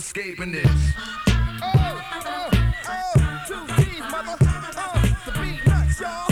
escaping this. Two G's, mother. The beat nuts, y'all.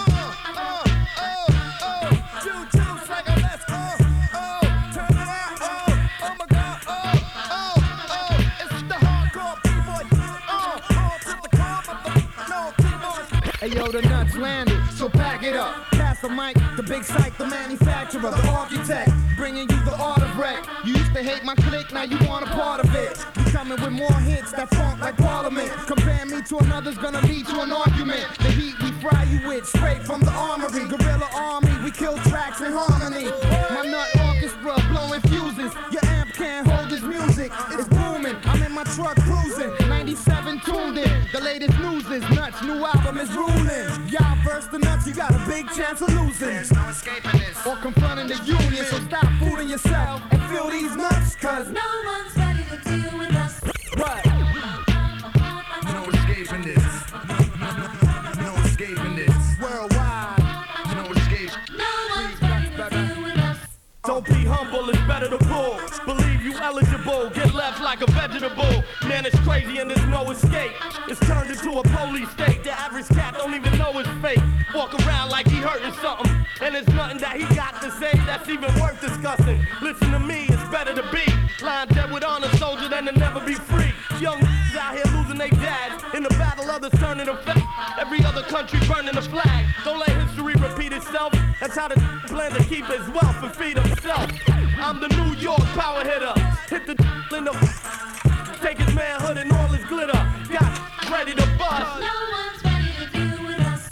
Juju's like a let's go. Turn it out. Oh my God. It's the hardcore B-boy. To the car, no T-boys. Hey yo, the nuts landed, so pack it up. Pass the mic, the big psych, the manufacturer, the architect, bringing you the art of wreck. You used to hate my clique, now you want a part of it. You coming with more hits that funk like Parliament. Compare me to another's gonna lead to an argument. The heat we fry you with, straight from the armory. Guerrilla army, we kill tracks in harmony. My nut orchestra blowing fuses. Your amp can't hold this music, it's booming. I'm in my truck cruising, 97 tuned in. The latest news is nuts, new album is ruling. Y'all verse the nuts, you got a big chance of losing. There's no escaping this. Or confronting the union, so stop fooling yourself and feel these nuts, cause no one's ready to deal with us. What? No escaping this. No escaping this. Worldwide. No escape. No one's ready to deal with us. Don't be humble, it's better to pull. Believe you eligible, get left like a vegetable. Man, it's crazy and there's no escape. It's turned into a police state. The average cat don't even know it's fake. Walk around like he hurting something. And there's nothing that he got to say that's even worth discussing. Listen to me, it's better to be lying dead with honor soldier than to never be free. Young out here losing their dads. In the battle, others turning to fact. Every other country burning the flag. Don't let history repeat itself. That's how the plan to keep his wealth and feed himself. I'm the New York power hitter. Hit the in the take his manhood and all his glitter. Got ready to bust. No one's ready to deal with us.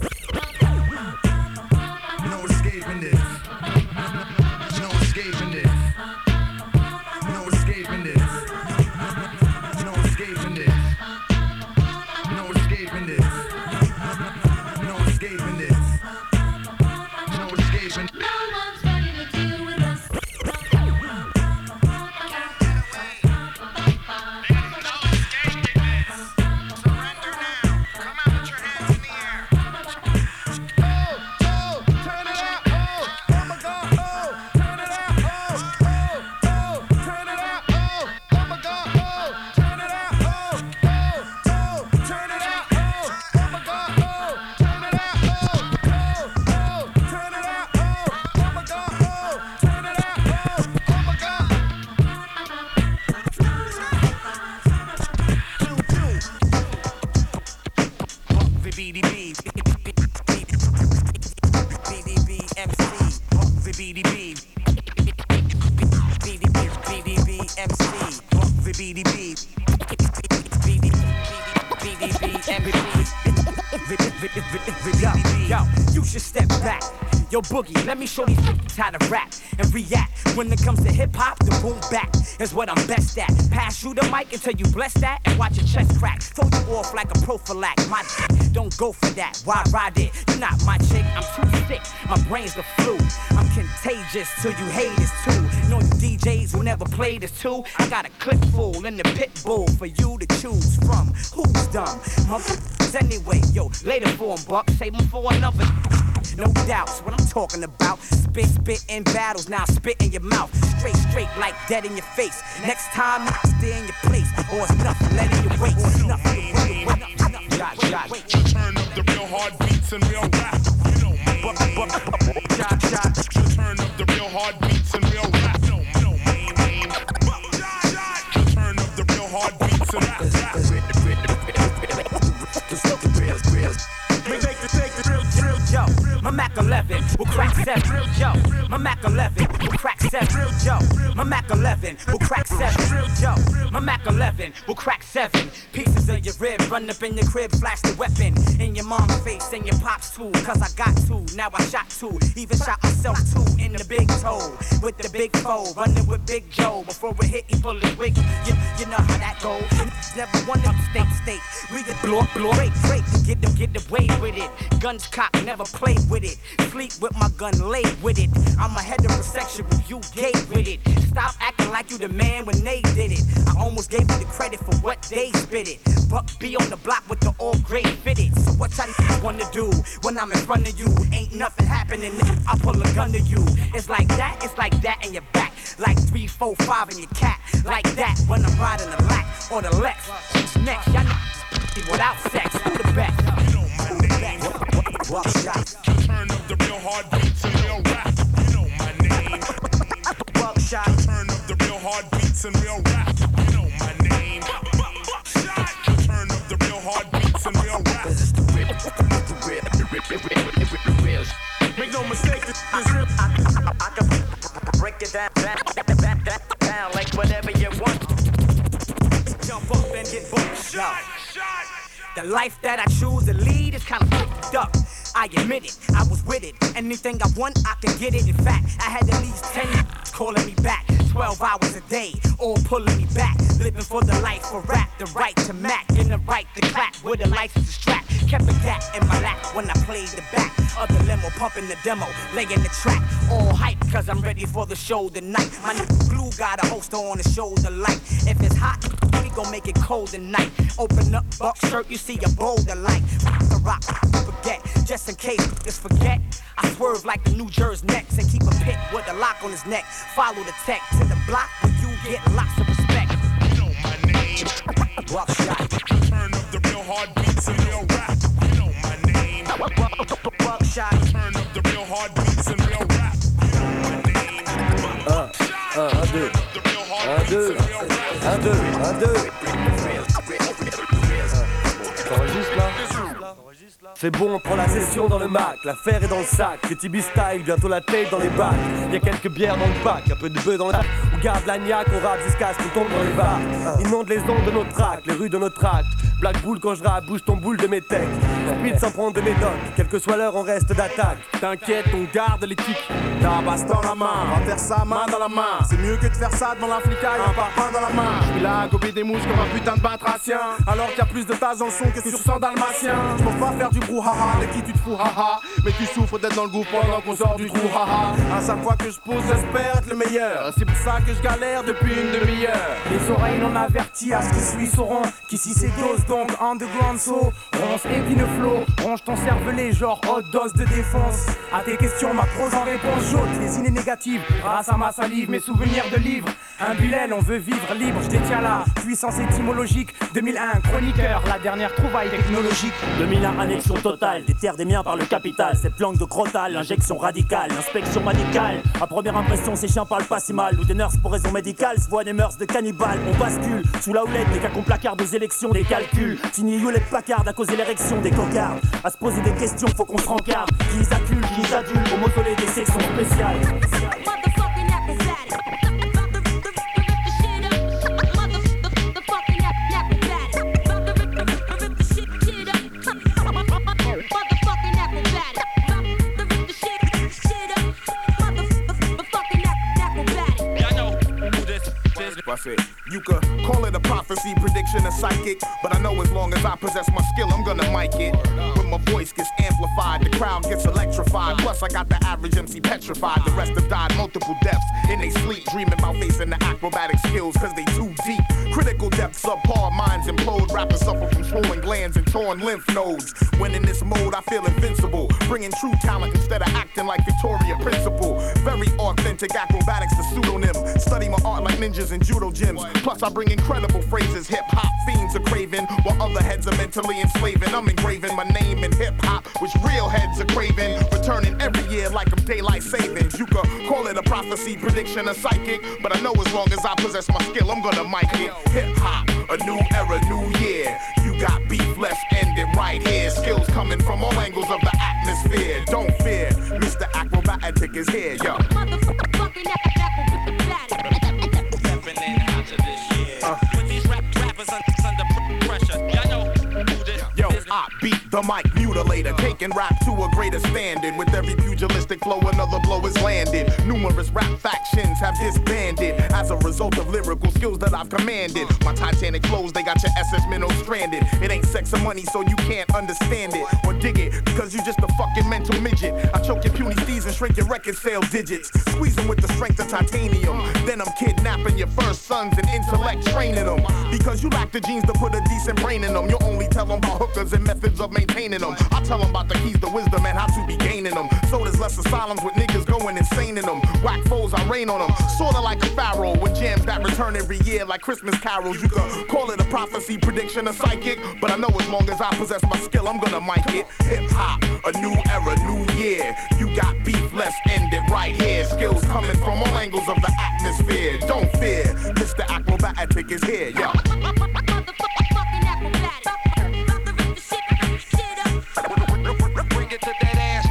No escaping this. No escaping this. No escaping this. No escaping this. No escaping this. No escaping this. No escaping. No one's ready to deal with us. Yo, you should step back. Yo, Boogie, let me show these niggas how to rap and react. When it comes to hip-hop, the boom back is what I'm best at. Pass you the mic until you bless that and watch your chest crack. Throw you off like a prophylax. My don't go for that. Why ride it? You're not my chick. I'm too sick. My brain's the flu. I'm contagious till you hate it too. Know you DJs who never played this too. I got a clip full in the pit bull for you to choose from. Who's dumb? Motherfuckers anyway. Yo, later for 'em, buck. Save 'em for another. No doubts what I'm talking about. Spit in battles, now spit in your mouth. Straight like dead in your face. Next time, stay in your place. Or it's nothing, let in your weight. Nothing. Turn up the real hard beats and real rap. You know me. Turn up the real hard beats and real rap. You know me. Turn up the real hard beats and rap. Yo, my Mac 11 will crack 7. Yo, my Mac 11 will crack 7. Yo, my Mac 11 will crack 7. Yo, my Mac 11 will crack 7. Pieces of your rib run up in your crib, flash the weapon in your mom's face and your pops too. Cause I got to, now I shot 2. Even shot myself 2 in the big toe with the big foe, running with Big Joe. Before it hit, he pull his wig. You know how that goes. Never won up state. We get blow, break to get away with it. Guns cocked, never play with it. Sleep with my gun laid with it. I'm a heterosexual, you gay with it. stop acting like you the man when they did it. I almost gave you the credit for what they spit it. But be on the block with the all grade fitted. So what y'all wanna do when I'm in front of you? Ain't nothing happening, I pull a gun to you. It's like that in your back. Like 3, 4, 5 in your cat. Like that when I'm riding the lack or the Lex. Who's next? Y'all know without sex. Who the best? You know my name. Buckshot. Turn up the real hard beats and real rap. You know my name. Buckshot. Turn up the real hard beats and real rap. You know my name. Turn up the real hard beats and real rap. Make no mistake, this is real. I can break it down like whatever you want. Jump up and get booked. The life that I choose to lead is kinda fucked up. I admit it, I was with it. Anything I want, I can get it. In fact, I had at least 10 calling me back. 12 hours a day, all pulling me back. Living for the life of rap, the right to Mac, and the right to clap with a license to strap. Kept a gat in my lap when I played the back of the limo, pumping the demo, laying the track. All hype, cause I'm ready for the show tonight. My nigga Blue got a holster on his shoulder light. If it's hot, we gon' make it cold tonight. Open up buck shirt, you see a boulder light. The rock, forget, just in case, just forget. I swerve like the New Jersey Nets and keep a pit with a lock on his neck. Follow the tech to the block where you get lots of respect. You know my name. Buckshot. Turn up the real hard beats and real rap. You know my name. Buckshot. Turn up the real hard beats and real rap. You know my name. Turn up the real hard beats and real rap. Un, deux. T'enregistres là? C'est bon, on prend la session dans le Mac. L'affaire est dans le sac. C'est Tibi Style, bientôt la tête dans les bacs. Y'a quelques bières dans le pack, un peu de bœuf dans le sac. On garde l'agnac, on rappe jusqu'à ce qu'on tombe dans les bars. Inonde les ondes de nos tracks, les rues de nos tracts. Black Bull quand je rappe, bouge ton boule de mes techs. Speed sans prendre de médoc, quelle que soit l'heure, on reste d'attaque. T'inquiète, on garde les tics. Tabasse dans la main, on va faire ça main dans la main. C'est mieux que de faire ça devant l'Africa, y'a un parpaing dans la main. J'suis là à gober des mouches comme un putain de batracien. Alors qu'il y a plus de tas dans le son que sur 100 dalmatiens. J'pense pas faire du brouhaha, de qui tu te fous haha. Mais tu souffres d'être dans le groupe pendant qu'on sort du trou haha. À chaque fois que je pose, j'espère être le meilleur. C'est pour ça que je galère depuis une demi-heure. Les oreilles non averties à ce qui suit sauront qu'ici c'est dose donc underground so ronce épine flow, ronge ton cervelet genre haute dose de défense. À tes questions ma prose en réponse jaute, les idées négatives grâce à ma salive, mes souvenirs de livres. Un bullet, on veut vivre libre, je détiens la puissance étymologique. 2001, chroniqueur, la dernière trouvaille technologique. 2001, annexion totale des terres des miens par le capital. Cette langue de crotale, injection radicale, inspection manicale. À première impression, ces chiens parlent pas si mal. Ou des nurses pour raison médicale se voient des mœurs de cannibales. On bascule sous la houlette des cas qu'on placard aux élections, des calculs. Signé Hewlett Packard à cause de l'érection des cocards. À se poser des questions, faut qu'on se rencarde. Qui les accule, qui les adule, au mausolée des sections spéciales. Motherfucking acrobatic. About to rip the shit up. Motherfucking acrobatic. About to rip the shit up. Motherfucking acrobatic. About to rip the shit up. Motherfucking acrobatic. I know who this is. I said, you could call it a prophecy, prediction, a psychic, but I know as long as I possess my skill, I'm gonna mic it. When my voice gets amplified, the crowd gets electrified. Plus, I got the average MC petrified. The rest have died multiple deaths in they sleep, dreaming about facing the acrobatic skills, cause they too deep. Critical depths, subpar minds implode. Rappers suffer from swollen glands and torn lymph nodes. When in this mode, I feel invincible, bringing true talent instead of acting like Victoria Principal. Very authentic acrobatics, the pseudonym. Study my art like ninjas in judo gyms. Plus, I bring incredible phrases hip-hop fiends are craving, while other heads are mentally enslaving. I'm engraving my name in hip-hop, which real heads are craving. Returning every year like I'm daylight savings. You could call it a prophecy, prediction, a psychic, but I know as long as I possess my skill, I'm gonna mic it. Hip-hop, a new era, new year. You got beef, let's end it right here. Skills coming from all angles of the atmosphere. Don't fear, Mr. Acrobatic is here, yo. Motherfucking acrobatic. Stepping in out of this year. With these rappers under pressure. Y'all know who this Yo, is. I beat the mic mutilator, taking rap to a greater standard. With every pugilistic flow, another blow is landed. Numerous rap factions have disbanded as a result of lyrical skills that I've commanded. My Titanic flows, they got your SS minnow stranded. It ain't sex or money, so you can't understand it or dig it, because you just a fucking mental midget. I choke your puny steeds and shrink your record sale digits. Squeeze them with the strength of titanium. Then I'm kidnapping your first sons and intellect training them. Because you lack the genes to put a decent brain in them. You only tell them about hookers and methods of maintaining them. I tell them about the keys to wisdom and how to be gaining them. So there's less asylums with niggas going insane in them. Whack foes, I rain on them. Sorta like a pharaoh with jams that return every year like Christmas carols. You can call it a prophecy, prediction, a psychic. But I know as long as I possess my skill, I'm gonna mic it. Hip hop, a new era, new year. You got beef, let's end it right here. Skills coming from all angles of the atmosphere. Don't fear, Mr. Acrobatic is here, yo. Motherfucking acrobatic. About to rip the shit up. Bring it to that ass.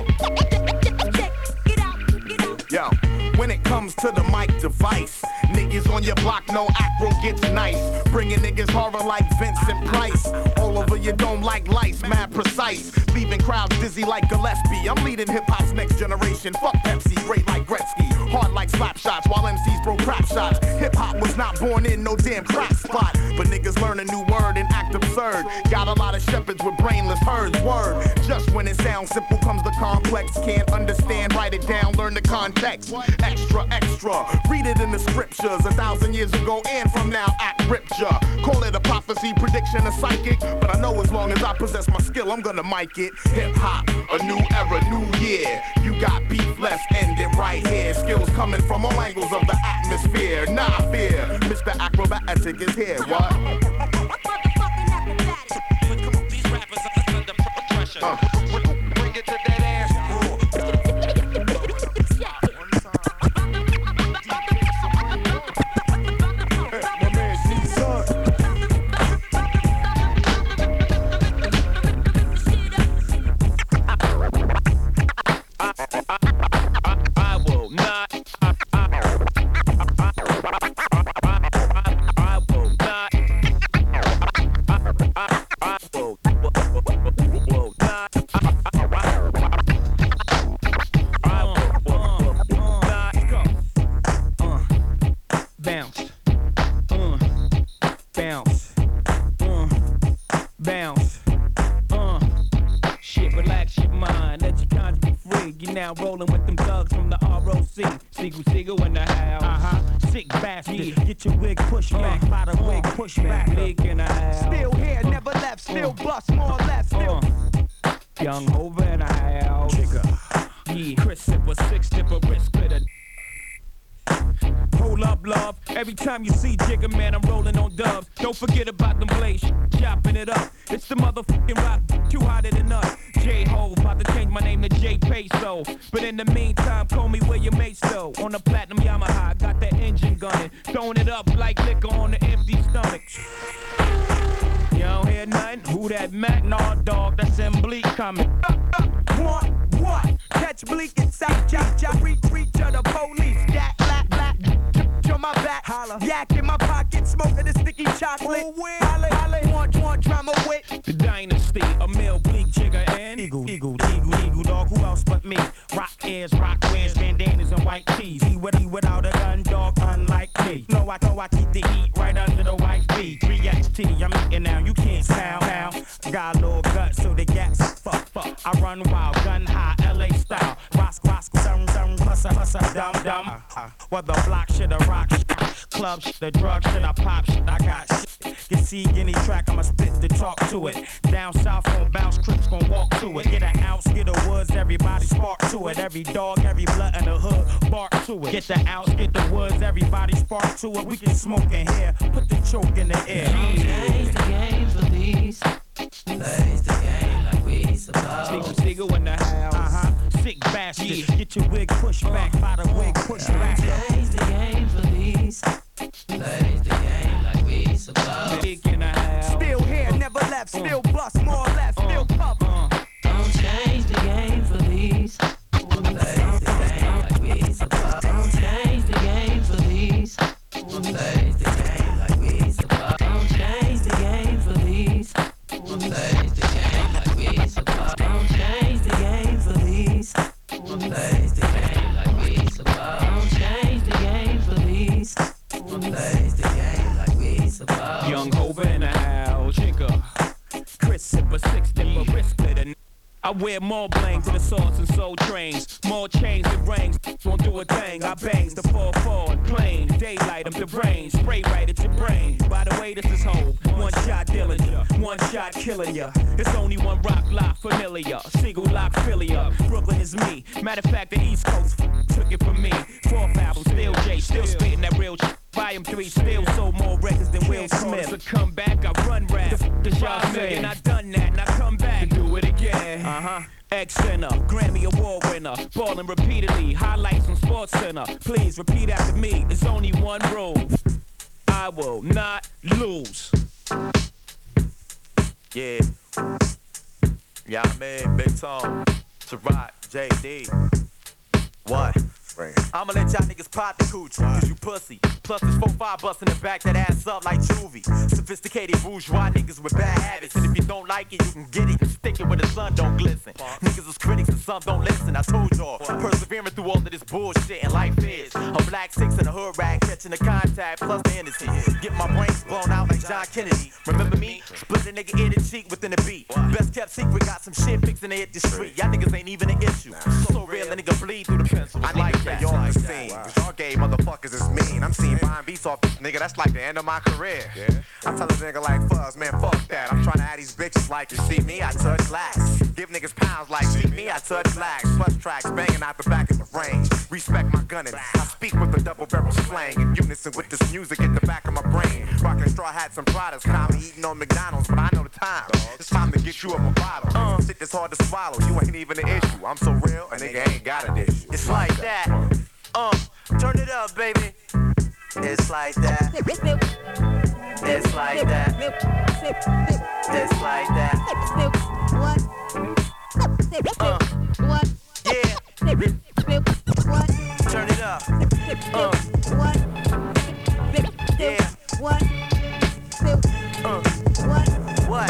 Get out. Yo, when it comes to the mic device, niggas on your block know acro gets nice. Bringing niggas horror like Vincent Price. All over your dome like lights, mad precise. Leaving crowds dizzy like Gillespie. I'm leading hip-hop's next generation. Fuck Pepsi, great like Gretzky. Hard like slap shots while MCs throw crap shots. Hip-hop was not born in no damn crack spot. But niggas learn a new word and act absurd. Got a lot of shepherds with brainless herds. Word, just when it sounds simple comes the complex. Can't understand, write it down, learn the context. Extra, extra, read it in the scriptures. 1,000 years ago and from now, act ripture. Call it a prophecy, prediction, a psychic. But I know as long as I possess my skill, I'm gonna mic it. Hip-hop, a new era, new year. You got beef, let's end it right here. Skills coming from all angles of the atmosphere. Nah, fear, Mr. Acrobatic is here, what? Motherfucking acrobatic. Come on, these rappers are under pressure. Bring it to that ass. I will not. Now rolling with them thugs from the ROC. Siegel in the house. Sick bastard. Get your wig pushed back. By the wig pushed back. Leak in the house. Still here, never left, still bust, more or less, still. Young Hov in the house. Trigger. Yeah. Chris Sipper, 6 dipper, wrist splitter. Hold up, love. Every time you see Jigga, man, I'm rolling on dubs. Don't forget about them blades, chopping it up. It's the motherfucking rock, too hotter than us. J-Ho, about to change my name to J Peso. But in the meantime, call me William Maso. On the platinum Yamaha, got that engine gunning. Throwing it up like liquor on the empty stomach. You don't hear nothing? Who that Mac? Nah, dog, that's M Bleak coming. What? Catch Bleak inside, chop, reach to the police. Yak, black, on my back. Holla. Yak in my pocket, smoking the sticky chocolate. Holla, want drama with the dynasty, a Mel Bleak, Jigga, and Eagle, dog, who else but me? Rock ears, rock wears, bandanas and white tees. He without a gun, dog, unlike me. No, I keep the heat right under the white feet. 3XT, I'm eating now, you can't sound. Got a little gut, so the gas fuck. I run wild, gun high, LA style. Roscoe, some, hustle, dumb. Whether block shit or rock shit, club shit, the drug shit, I pop shit, I got shit. You see any track, I'ma spit the talk to it. Down south gon' bounce, Crips gon' walk to it. Get an ounce, get a woods, everybody spark to it. Every dog, every blood in the hood, bark to it. Get the ounce, get the woods, everybody spark to it. We can smoke in here, put the choke in the air. Change the game for these. Plays the game like we supposed. Siegel in the house. Sick bastard. Get your wig pushed back. By the wig pushed back. Plays the game for these. Plays the game like we supposed. Sick in the house. Still here, never left, still bust, more or less, still puff. Don't change the game for these. Plays the game like we supposed. Don't change the game for these. Plays the game like we supposed. Don't change the game for these. Plays the game like we supposed. Don't change the game for these. Plays the game like we supposed. Don't change the game for these. Plays the game like we supposed. Young Hov in the house. Jigga. Chris Sipper, 6 dipper, wrist splitter. I wear more bling to the swords and soul trains. More chains and rings, won't do a thing. I bangs the 4-4 and planes. daylight, I'm the brain. Spray right at your brain. By the way, this is Hope. One shot Dillinger, one shot killing ya. It's only one rock lock familiar. Single lock Philia. Brooklyn is me. Matter of fact, the East Coast took it from me. Fourth album, still J, still spitting that real shit. Volume 3 still sold more records than Will Smith. To come back, I run rap. The y'all saying I done that, and I come back and do it again. Ex-Center, Grammy Award winner, ballin' repeatedly, highlights on Sports Center. Please repeat after me, there's only one rule. I will not lose. Yeah. Yeah, I mean, Big Tom, Tarot, JD. What? I'ma let y'all niggas pop the coochie, cause you pussy. Plus this 4-5 bustin' the back that ass up like juvie. Sophisticated bourgeois niggas with bad habits. And if you don't like it, you can get it and stick it where the sun don't glisten. Niggas is critics and some don't listen, I told y'all. Persevering through all of this bullshit and life is a black six in a hood rag, catching the contact plus the energy. Get my brains blown out like John Kennedy. Remember me? Split a nigga ear to cheek within a beat. Best kept secret, got some shit fixin' to hit the street. Y'all niggas ain't even an issue. So real, a nigga bleed through the pencil. I like that. Y'all like the scene. Cause y'all gay motherfuckers is mean. I'm seeing buying beats off this nigga. That's like the end of my career. I tell a nigga like Fuzz, man, fuck that. I'm trying to add these bitches like you see me, I touch lax. Give niggas pounds like see me, I touch lax. Plus tracks banging out the back of the range. Respect my gunning. I speak with a double barrel slang in unison with this music in the back of my brain. Rocking straw hats and Pradas, calmly eating on McDonald's, but I know the time. It's time to get you up a bottle. Shit that's hard to swallow. You ain't even an issue. I'm so real, a nigga ain't got an issue. It's like that. Turn it up, baby. It's like that. It's like that. It's like that. What? What? Yeah. What? Turn it up. What? Yeah. What? What?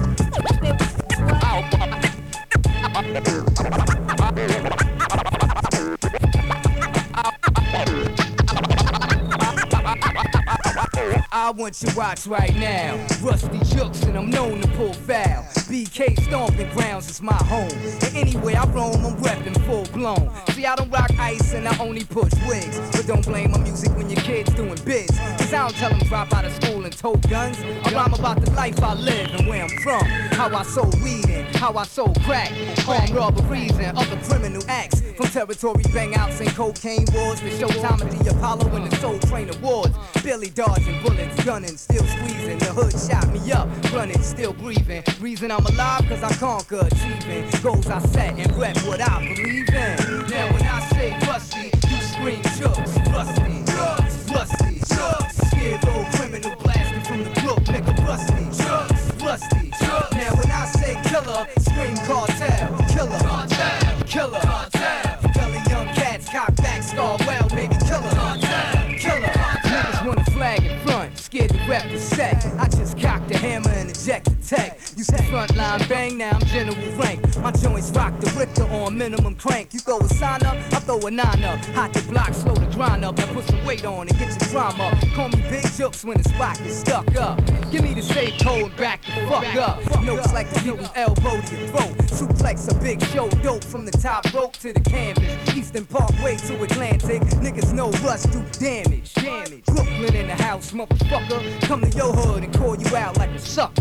I want your watch right now. Rusty Jooks and I'm known to pull foul. BK stomping grounds is my home. And anywhere I roam, I'm reppin' full blown. See, I don't rock ice and I only push wigs. But don't blame my music when your kid's doing biz. Cause I don't tell them drop out of school and tote guns. I rhyme about the life I live and where I'm from. How I sold weed and how I sold crack. Armed robberies and other criminal acts. From territory bang-outs and cocaine wars to Showtime at the Apollo and the Soul Train Awards. Billy dodging bullets, gunning, still squeezing. The hood shot me up, running, still breathing. Reason I'm alive, cause I conquer, achieving goals I set and rep what I believe in. Now when I say Rusty, you scream Jooks. Rusty, Jooks, Rusty, Jooks. Scared old criminal blasting from the brook, nigga. Rusty, Jooks, Rusty, Jooks. Now when I say killer, scream cartel, killer, cartel, killer, cartel. Gully young cats, cock back, scar well, baby, killer, cartel, killer. Niggas want a flag in front, scared to rep the set. I just cocked the hammer and eject the tech. You said frontline bang, now I'm general rank. My joints rock the Richter on minimum crank. You throw a sign up, I throw a 9 up. Hot the block, slow the grind up, and put some weight on and get your drama up. Call me Big Jooks when the spot gets stuck up. Give me the safe code and back the fuck up. Notes like the people's elbow to your throat. Suplex a big show, dope from the top rope to the canvas. Eastern Parkway to Atlantic. Niggas know Russ do damage. Brooklyn in the house, motherfucker. Come to your hood and call you out like a sucker.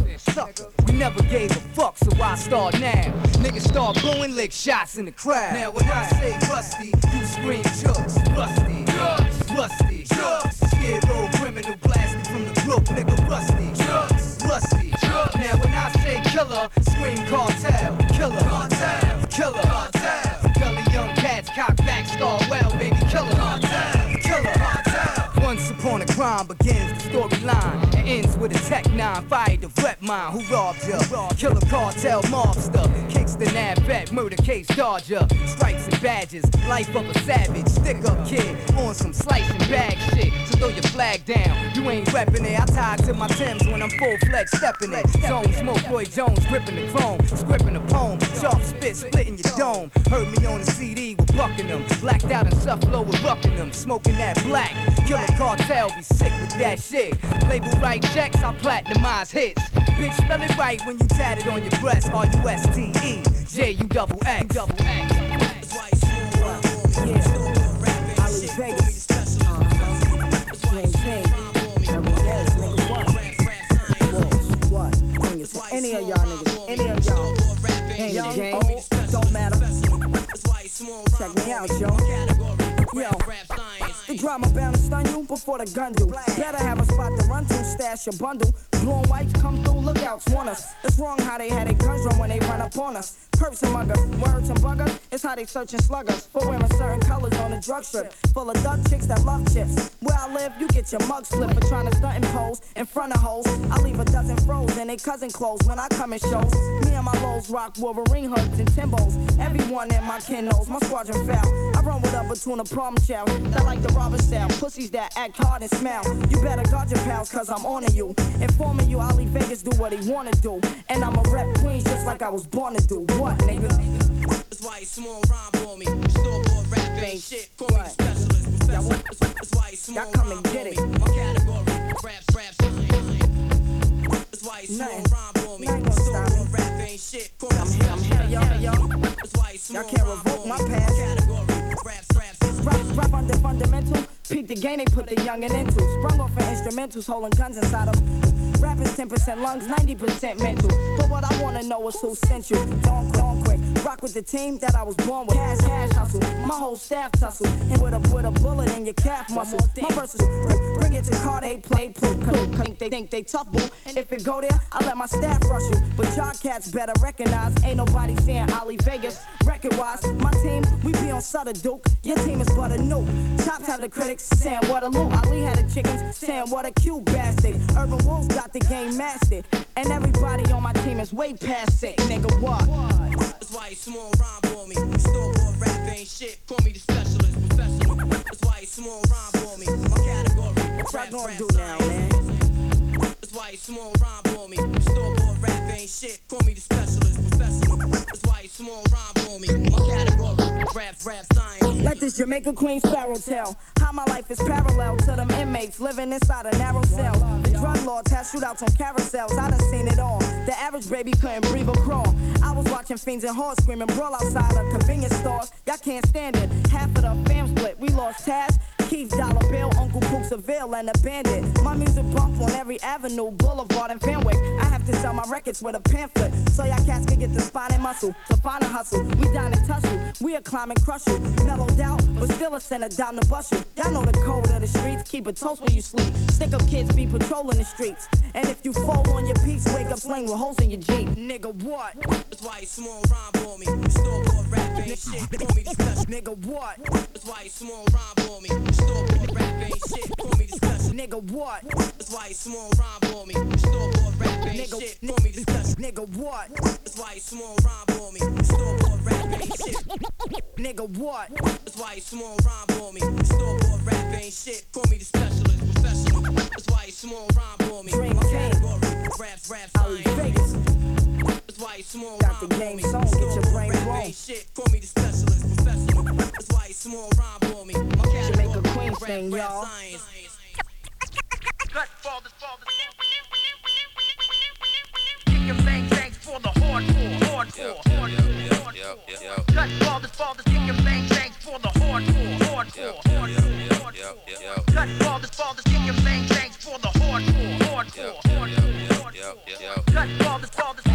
We never gave a fuck, so I start now. Niggas start blowing lick shots in the crowd. Now when I say Rusty, you scream Jooks. Rusty, Jooks, Rusty, Jooks. Scared old criminal blasting from the brook, nigga. Rusty, Jooks, Rusty, Jooks. Now when I say killer, scream cartel, killer, cartel, killer, cartel. Gully young cats, cock back, star well, baby, killer, cartel, killer, cartel. Once upon a crime begins the storyline and ends with a Tech 9 fired the rep mine. Who robbed ya? Killer cartel mobster, Kingston Ave vet, murder case dodger. Stripes and badges, life of a savage. Stick up kid on some slice and bag shit. So throw your flag down, you ain't reppin' it. I tied to my Timbs when I'm full-fledged steppin' it. Zone smoke, Roy Jones gripping the chrome, scripting a poem, sharp spit splitting your dome. Heard me on the CD with Buckingham, blacked out in Suffalo with Buckingham, smoking that black. Killer cartel be sick with that shit. Label right checks, I platinumized hits. Bitch, spell it right when you tat it on your breast. R-U-S-T-E, J-U-double-X. dream team. And what else, nigga, what? What? Any of y'all niggas, any of y'all. Young, old, don't matter. Check me out, yo. Yo, the drama bound to stun you before the gun do. Better have a spot to run to, stash your bundle. Blue and whites come through, lookouts want us. It's wrong how they had their guns run when they run up on us. Perps and muggers, words and buggers, it's how they search and slug us. For wearing certain colors on the drug strip. Full of duck chicks that love chips. Where I live, you get your mug slipped for trying to stunt and pose in front of hoes. I leave a dozen froze in they cousin clothes when I come in shows. Me and my lows rock Wolverine hoods and Timbos. Everyone in my kin knows my squadron foul. I run with a between a problem child that like the robber style. Pussies that act hard and smile. You better guard your pals cause I'm on to you. Informing you, I'll leave Vegas do what he wanna do. And I'm a rep Queens just like I was born to do. What, nigga? That's why you small rhyme on me. Store-bought rap ain't shit. Call me the specialist. That's why you small y'all come and get it. My category, rap science. That's why you small rhyme on me. Store-bought rap ain't shit. Call me the specialist. That's why you small y'all can't revoke my past. Category, rap science. Rap under fundamental. Peep the game they put the youngin' into. Sprung off for instrumentals, holding guns inside them. Rappers 10% lungs, 90% mental. But what I wanna know is who sent you. Don't quick. Rock with the team that I was born with. Cash hustle. My whole staff tussle. And with a bullet in your calf muscle. My verses bring it to car, they play. They think they tough, boo. If it go there, I let my staff rush you. But y'all cats better recognize. Ain't nobody saying Ali Vegas. Record wise, my team, we be on Sutter Duke. Your team is but a nuke. Tops have the critics saying what a loot. Ali had the chickens saying what a cute bastard. Urban Wolves got the game mastered. And everybody on my team is way past sick. Nigga, what? That's why you small rhyme on me. Store-bought rap ain't shit. Call me the specialist, professional. That's why you small rhyme on me. My category, what y'all gonna do now, man? That's why you small rhyme on me. Store-bought rap ain't shit. Call me the specialist, professional. That's why you small rhyme on me. My category, rap science. Let this Jamaica Queen sparrow tell how my life is parallel to them inmates living inside a narrow cell. The drug lords have shootouts on carousels. I done seen it all. The average baby couldn't breathe or crawl. I was watching fiends and whores screaming brawl outside of convenience stores. Y'all can't stand it. Half of the fam split. We lost Taz, Keith, Dollar Bill, Uncle Pook Seville, and a bandit. My music bump on every avenue, Boulevard, and Fenwick. I have to sell my records with a pamphlet so y'all cats can get the spine and muscle to find a hustle. We down and tussle. We a climb and crush you. Mellowed out, but still a center down the bus you. Y'all know the code of the streets. Keep it toast when you sleep. Stick up kids be patrolling the streets. And if you fall on your peaks, wake up sling with holes in your Jeep. Nigga, what? That's why you small rhyme on me. Store-bought rap ain't shit. Call me the specialist. Nigga, what? That's why you small rhyme on me. Store-bought rap ain't shit. Call me the specialist. Nigga, what? That's why you small rhyme on me. Store-bought rap ain't shit. Call me the specialist. Nigga, what? That's why you small rhyme on me. Store-bought rap ain't shit. Nigga, what? That's why you small rhyme on me. Store-bought rap ain't shit. Call me the specialist, professional. That's why you small rhyme on me. Dream My King. category, rap Ali science. Vegas. That's why you small Got the rhyme game on me. song, get your brain Store-bought rap blown. ain't shit. Call me the specialist, professional. That's why you small rhyme on me. My Jamaica category, Queen thing, rap y'all. science. Kicking bang bangs for the hardcore. Cut fathers, kicking bang bangs for the hardcore. Cut fathers, kicking bang bangs for the hardcore. Cut fathers.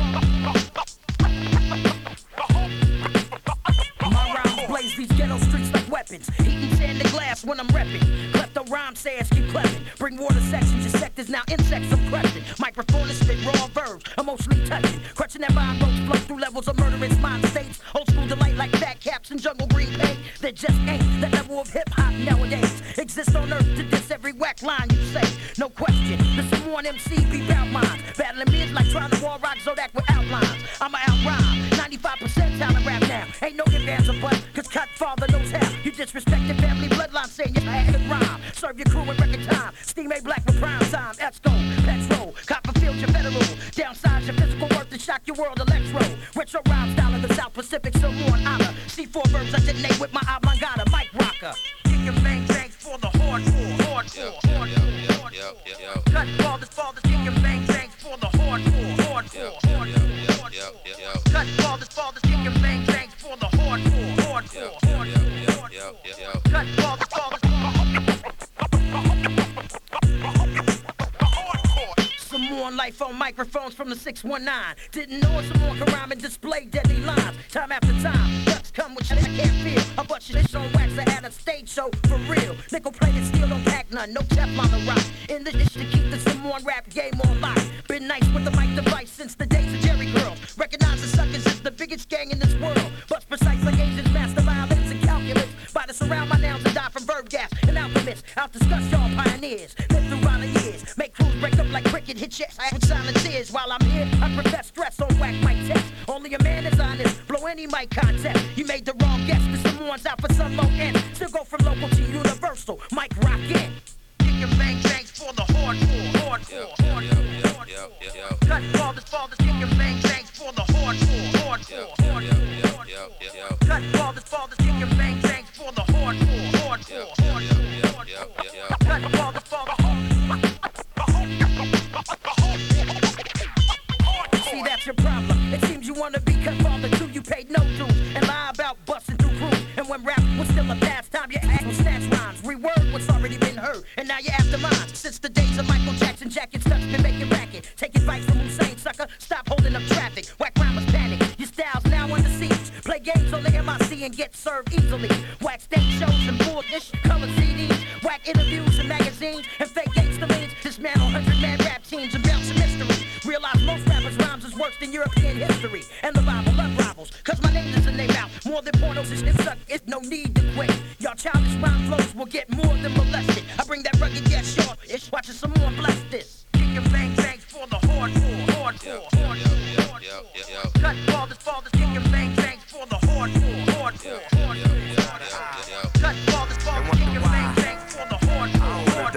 My rhymes blaze these ghetto streets like weapons. Eating sand and glass when I'm repping. Klepto rhyme says keep clepping. Bring water sections, your sectors now insects I'm crushing. Microphone is spit raw verbs, emotionally touching. Crutching that rhyme ropes flow through levels of murderous mind states. Old school delight like fat caps and jungle green paint. There just ain't that level of hip hop nowadays. Exists on earth to diss every whack line you say. No question, the Samoan MC be bout mine. Battling me is like trying to wall rock Zodak with outlines. I'ma out rhyme, 95% talent rap now. Ain't no if, ands, or but, cause Cut Father knows how. You disrespected family bloodline saying you had a rhyme. Serve your crew in record time. Steam A Black with prime time. Esco, Petro, Copperfield, your federal. Downsize your physical worth to shock your world electro. Retro rhyme style of the South Pacific, so more on honor. C4 verbs I detonate with my oblongata, Mike Rocker. Kicking bang bangs for the hardcore. Cut fathers, kicking bang bangs for the hardcore. Cut fathers, kicking bang bangs for the hardcore. Cut fathers. life on microphones from the 619. Didn't know someone could rhyme and display deadly lines. Time after time, ducks come with shit I can't feel. I bust your shit on wax, I had a stage show for real. Nickel plated steel, don't pack none, no Teflon to rock. In the dish to keep the Samoan rap game on lock. Been nice with the mic device since the days of Jerry Girls. Recognize the suckers as the biggest gang in this world. Bust precise like Asians, master violence and calculus. By to surround my nouns and die from verb gas and alchemists. I'll discuss y'all pioneers. Live through violent years. Make crews break up like cricket, hit your ass with silent tears. While I'm here, I profess stress on whack mic test. Only a man is honest. Blow any mic contest. You made the wrong guess. The someone's out for some low end. Still go from local to universal. Mic rock in. Kick your bang bangs for the hardcore. Hardcore. Cut fathers, kick your bang bangs for the hardcore. Hardcore. Cut fathers, kick your bang bangs for the hardcore. Hardcore. Cut fathers. See, that's your problem. It seems you wanna be cut father too. You paid no dues and lie about busting through crews. And when rap was still a pastime, your ass was snatch rhymes. Reword what's already been heard, and now you're after mine. Since the days of Michael Jackson, jackets touch been making racket. Take advice from Hussein, sucker. Stop holding up traffic. Whack rhymers panic. Your style's now under siege. Play games on the MIC and get served easily. Whack stage shows and bullish colored CDs. Whack interviews and magazines and fake gangster leads. Dismantle 100-man rap teams and bounce mystery. Realize most rappers' rhymes is worse than European history. And the Bible love rivals, cause my name is a name out. More than pornos, it's suck, it's no need to quit. Y'all childish rhyme flows will get more than molested. I bring that rugged gas short, it's watching someone bless this. Kick your bang bangs for the hardcore. Hardcore. Cut fathers, kick your bang bangs for the hardcore. Hardcore. Cut fathers, kick your bang bangs for the hardcore.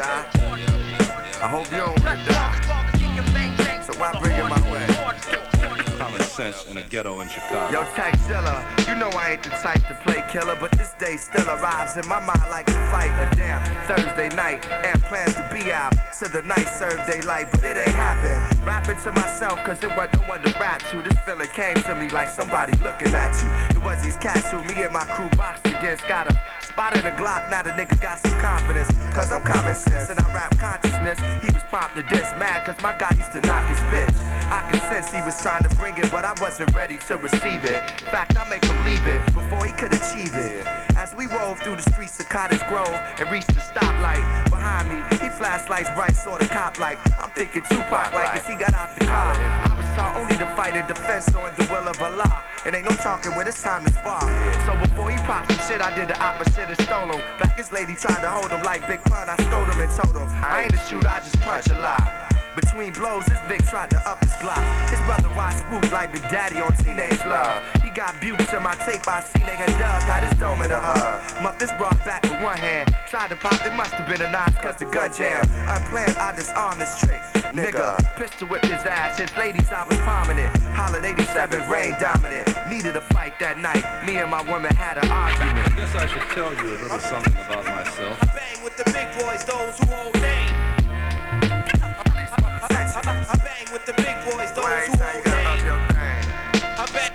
I hope you don't wanna die. So why bring it my way? Common sense in a ghetto in Chicago. Yo, Taxilla, you know I ain't the type to play killer, but this day still arrives in my mind like a fight. A damn Thursday night, and plans to be out. So the night served daylight, but it ain't happen. Rapping to myself, cause it wasn't no one to rap to. This feeling came to me like somebody looking at you. It was these cats who me and my crew boxed against. Got a spot in the Glock, now the nigga got some confidence. Cause I'm common sense and I rap consciousness. He was prompt to diss, mad cause my guy used to knock his bitch. I could sense he was trying to bring it, but I wasn't ready to receive it. In fact, I make him leave it before he could achieve it. As we rolled through the streets of Cottage Grove and reached the stoplight, behind me, he flashed lights bright, sorta cop like. I'm thinking Tupac like, as he got out the car. I was taught only to fight in defense on the will of Allah. It ain't no talking when it's time is far. So before he popped some shit, I did the opposite and stole him. Back his lady tried to hold him like Big Pun, I stole him and told him I ain't a shooter, I just punch a lot. Between blows, this Vic tried to up his block. His brother watched Spook like Big Daddy on Teenage Love. He got buked to my tape, I seen nigga Dub got his dome in a hug. Muff this brought back with one hand. Tried to pop, it must have been a knife cause the gun jam. Unplanned, I disarmed this trick. Nigga, pistol whipped his ass. His ladies, I was prominent. Hollered 87, rain dominant. Needed a fight that night. Me and my woman had an argument. I guess I should tell you a little something about myself. I bang with the big boys, those who hold name. I bang with the big boys, those who hold name. I bang,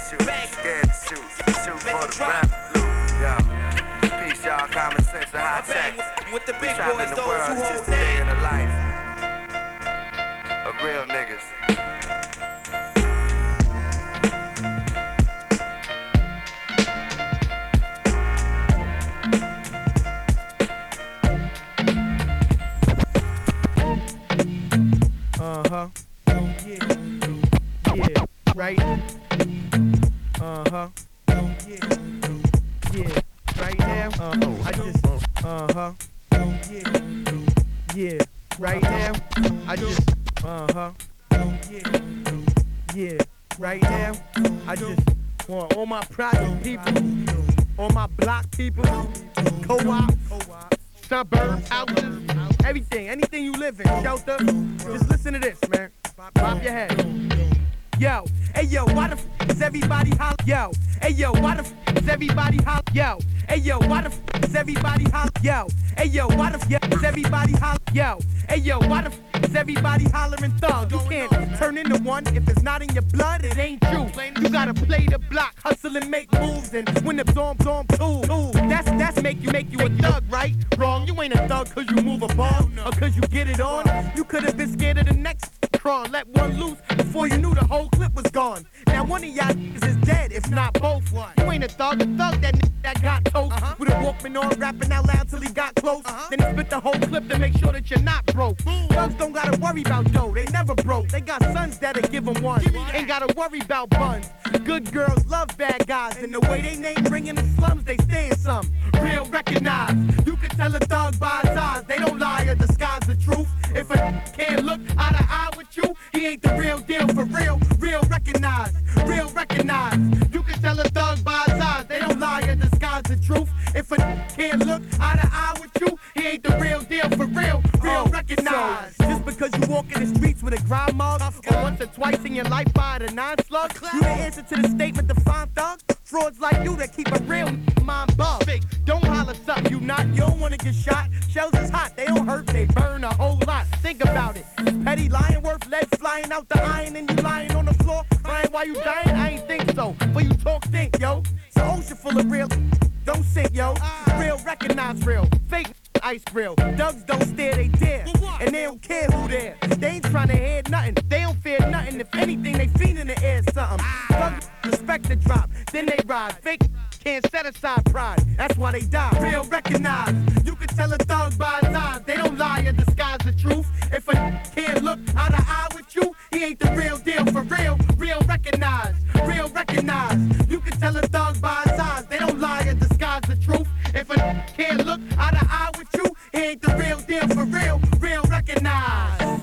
shoot for the rap loop, yo. Peace, y'all, common sense and high tech. With the big boys, boys, the those world, who it's hold just a day in name. the life of real niggas. Yeah, right. Yeah, right now. I just, yeah, right now. I just, yeah, right now. I just want all my project people, all my block people, co-op, suburb houses, everything, anything you live in, shelter. Just listen to this, man. Pop your head. Yo, hey yo, why the f is everybody holler? Yo, hey yo, why the f is everybody holler? Yo, hey yo, why the f is everybody holler? Yo, hey yo, why the f is everybody holler? Yo, hey yo, why the f is everybody hollering thug? You can't turn into one if it's not in your blood, it ain't true. You gotta play the block, hustle and make moves, and when the storm too. That's make you a thug, right? Wrong, you ain't a thug cause you move a ball or cause you get it on. You could've been scared of the next Omicron. Let one loose before you knew the whole clip was gone. Now one of y'all is dead, if not both. You ain't a thug that that got toast. With a Walkman on, rapping out loud till he got close. Then he spit the whole clip to make sure that you're not broke. Thugs don't gotta worry about dough, they never broke. They got sons that'll give them one. Ain't gotta worry about buns. Good girls love bad guys, and the way they name ring in the slums, they stay in some. Real recognize, you can tell a thug by his eyes. They don't lie or disguise the truth. If a can't look eye to eye with you, he ain't the real deal for real. Real recognize, real recognize. You can tell a thug by his eyes. They don't lie or disguise the truth. If a can't look eye to eye with you, he ain't the real deal for real. Real recognize. So, just because you walk in the streets with a grind mug, or once or twice in your life fired a 9 slug, you the answer to the statement define thug. Frauds like you that keep a real mind bug. Don't holler something you not. You don't wanna get shot. Shells is hot, they don't hurt, they burn a whole lot. Think about it. Petty lying worth lead flying out the iron and you lying on the floor. Crying while you dying? I ain't think so. But you talk, think, yo. It's an ocean full of real. Don't sink, yo. Real recognize real. Fake ice grill. Thugs don't stare, they dare. And they don't care who there. They ain't trying to hear nothing. They don't fear nothing. If anything, they feed in the air something. Thugs respect the drop. Then they ride. Fake can't set aside pride. That's why they die. Real recognize. You can tell a thug by his eyes. They don't lie or disguise the truth. If a can't look eye to eye with you, he ain't the real deal for real. Real recognize. Real recognize. You can tell a thug by his eyes. They don't lie or disguise the truth. If a can't look eye to eye with you, he ain't the real deal for real. Real recognize.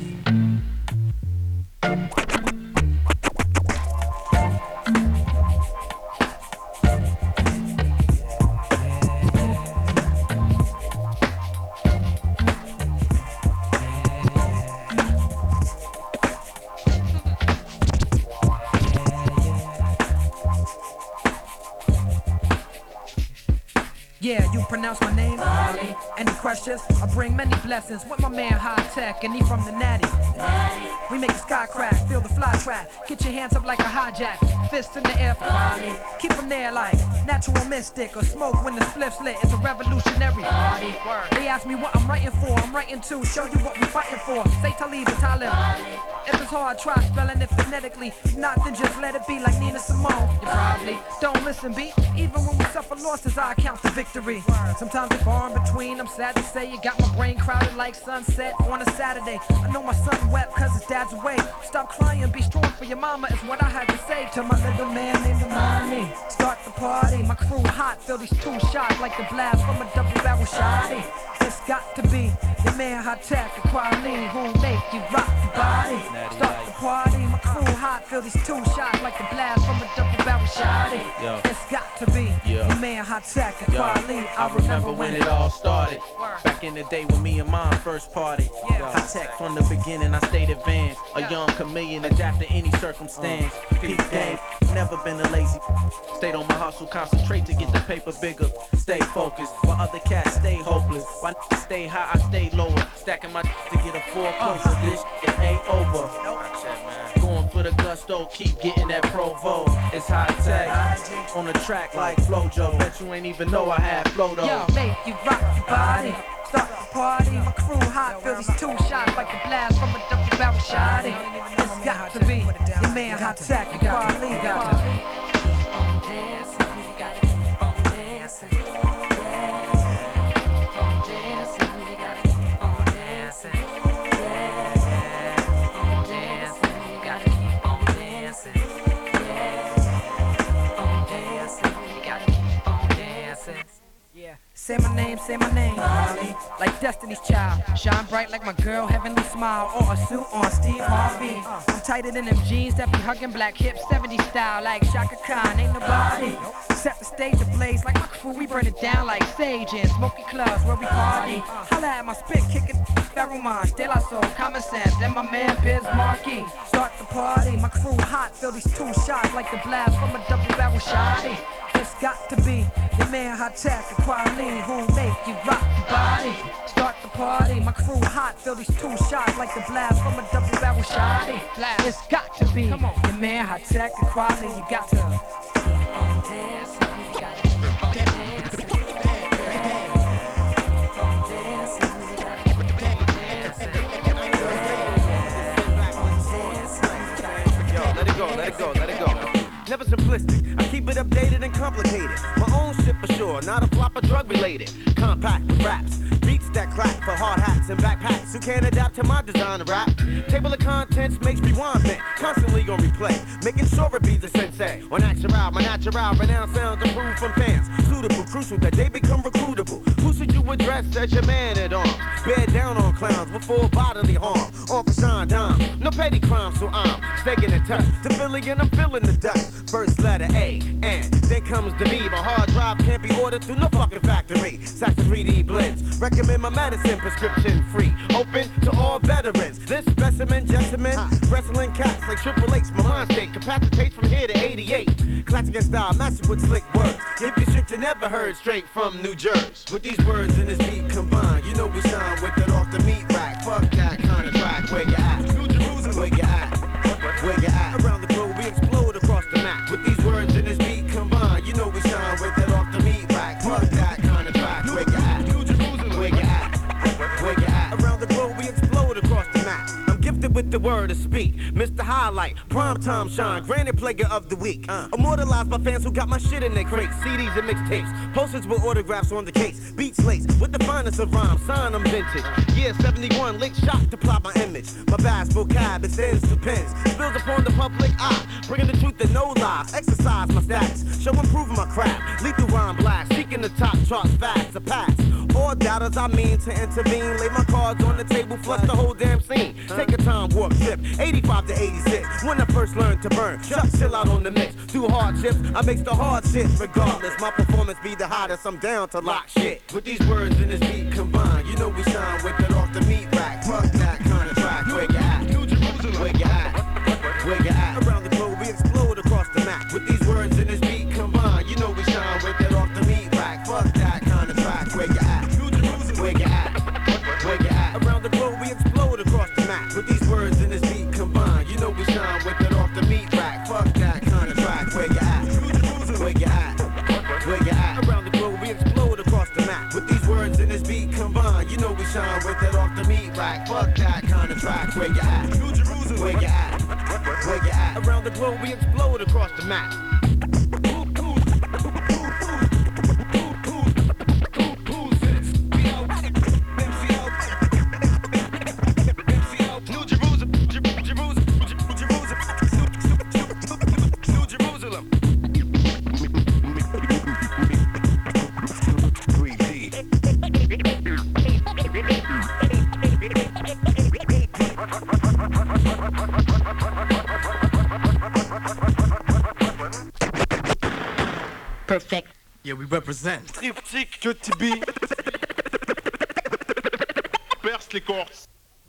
Yeah, you pronounce my name? Molly. Any questions? I bring many blessings with my man High Tech, and he from the Natty. We make the sky crack, feel the fly track. Get your hands up like a hijack, fists in the air for Molly. Keep them there like natural mystic or smoke when the spliff's lit. It's a revolutionary party. They ask me what I'm writing for. I'm writing to show you what we fighting for. Say Talib or Talib. If it's hard, try spelling it phonetically. If not, then just let it be like Nina Simone. You probably don't listen, B. Even when we suffer losses, I count the victory. Sometimes it's far in between. I'm sad to say you got my brain crowded like sunset on a Saturday. I know my son wept cause his dad's away. Stop crying, be strong for your mama is what I had to say to my little man named Amani. Start the party, my crew hot, feel these 2 shots like the blast from a double barrel shotty. It's got to be your man High Tech, the quality who make you rock the body. Start the party, my crew hot, feel these 2 shots like the blast from a double barrel shotty. It's got to be your man High Tech, the quality. I remember when it all started. Back in the day when me and mine first party. High Tech from the beginning, I stayed advanced. A young chameleon, adapt to any circumstance. Peak game, never been a lazy. Stayed on my hustle, concentrate to get the paper bigger. Stay focused, while other cats stay hopeless. Why stay high, I stay lower. Stacking my to get a 4 closer. This shit ain't over. Going for the gusto, keep getting that Provo. It's High Tech on the track like Flojo. Bet you ain't even know I had flow though. Yo, make you rock your body. Start the party, my crew hot, feel these 2 shots like a blast from a double barrel shotty. It's got to be your man High Tech, you quality. Got to be. Say my name, Molly. Like Destiny's Child. Shine bright like my girl, heavenly smile. Or a suit on Steve Harvey. I'm tighter than them jeans that be hugging black hips, 70s style. Like Shaka Khan, ain't nobody. Set the stage ablaze like my crew, we burn it down like sage in smoky clubs where we party. Holla at my spit, kicking Pheromone, De La Soul, Common Sense, and my man Biz Markie. Start the party, my crew hot, feel these 2 shots like the blast from a double barrel shotty. It's got to be your man High Tech, the quality who make you rock the body. Start the party, my crew hot, feel these 2 shots like the blast from a double barrel shotty. It's got to be your man High Tech, the quality. You got to dance, you got to dance. simplistic. I keep it updated and complicated. My own shit for sure, not a flop of drug related. Compact with raps, beats that clap for hard hats and backpacks who can't adapt to my design of rap. Table of contents makes me want man, constantly on replay, making sure it be the sensei. On natural, my natural, renowned sounds approved from fans. Suitable, crucial that they become recruitable. Who should you address as your man at arms? Bear down on clowns before bodily harm. Off the Sean Dom, no petty crime, so I'm staying in touch. To Philly and I'm feeling the dust. First letter A, and then comes the B. My hard drive can't be ordered through no fucking factory. Sax 3D blends, recommend my medicine, prescription free. Open to all veterans. This specimen, gentlemen, wrestling cats like Triple H. My mind state capacitates from here to 88. Classic in style, matching with slick words. Give you shit you never heard straight from New Jersey. With these words and this beat combined, you know we shine with it off the meat rack. Fuck that kind of track. Where you at? New Jerusalem. Where you at? Where you at? Around the globe we explode across the map. With these words and this beat combined, you know we shine with it off the meat rack. Fuck that kind of track. Where you at? New Jerusalem. Where you at? Where you at? Around the globe we explode across the map. I'm gifted with the word to speak. Mr. Highlight, primetime shine, granted player of the week. Immortalized by fans who got my shit in their crates. CDs and mixtapes, posters with autographs on the case. Beats laced with the finest of rhymes, sign them vintage. Yeah, 71, lick shot to plot my image. My vast vocab extends to pens, spills upon the public eye, bringing the truth and no lies. Exercise my status, show improving my craft. Lethal rhyme blast, seeking the top charts fast to pass. All doubters I mean to intervene, lay my cards on the table, flush the whole damn scene. Take a time warp trip, 85 to 86. When I first learned to burn, Chuck chill out on the mix. Through hardships, I makes the hard shit regardless. My performance be the hottest, I'm down to lock shit. With these words and this beat combined, you know we shine with it off the meat rack. Fuck that kind of track. Where you at? New Jerusalem. Where you at? Where you at? Around the globe we explode across the map. With these words and this beat combined, you know we shine with it off the meat rack. Fuck that kind of track. Where you at? New Jerusalem. Where you at? Where you at? Around the globe we explode across the map. With these words and this beat combined, you know we shine with it off the meat rack. Fuck that kind of track. Where you at? New Jerusalem. Where you at? Where you at? Around the globe we explode across the map. With these words and this beat combined, you know we shine with it off the meat rack. Fuck that kind of track. Where you at? New Jerusalem. Where you at? Where you at? Around the globe we explode across the map. Perfect. Yeah, we represent. Triptyque que Tibi. Perce l'écorce.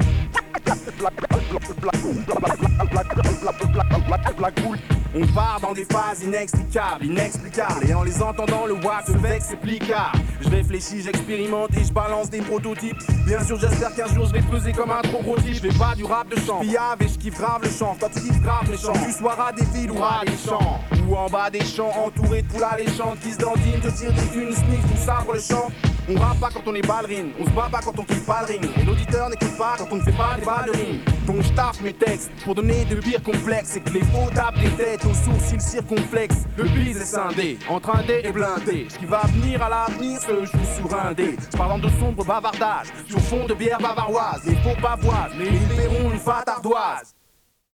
On part dans des phases inexplicables, et en les entendant le WAP se vexe et plicard. Je réfléchis, j'expérimente et je balance des prototypes. Bien sûr j'espère qu'un jour je vais peser comme un trop gros type. Je fais pas du rap de chant, pillave et je kiffe grave le chant. Toi tu kiffes grave les chants, tu soiras des villes ou ras des champs. Ou en bas des champs, entouré de poules alléchantes qui se dandinent, te tirent des thunes, sniff, tout ça pour le chant. On rappe pas quand on est ballerine, on se bat pas quand on kiffe pas le ring. Et l'auditeur n'écoute pas quand on ne fait pas des balles de rime. Donc je taffe mes textes pour donner de pires complexes. Et que les faux tapent des têtes aux sourcils circonflexes. Le bise est scindé, entre un dé et blindé. Ce qui va venir à l'avenir se joue sur un dé. Je parle de sombre bavardage, sur fond de bière bavaroise. Les faux pavoises, mais ils verront une fat ardoise.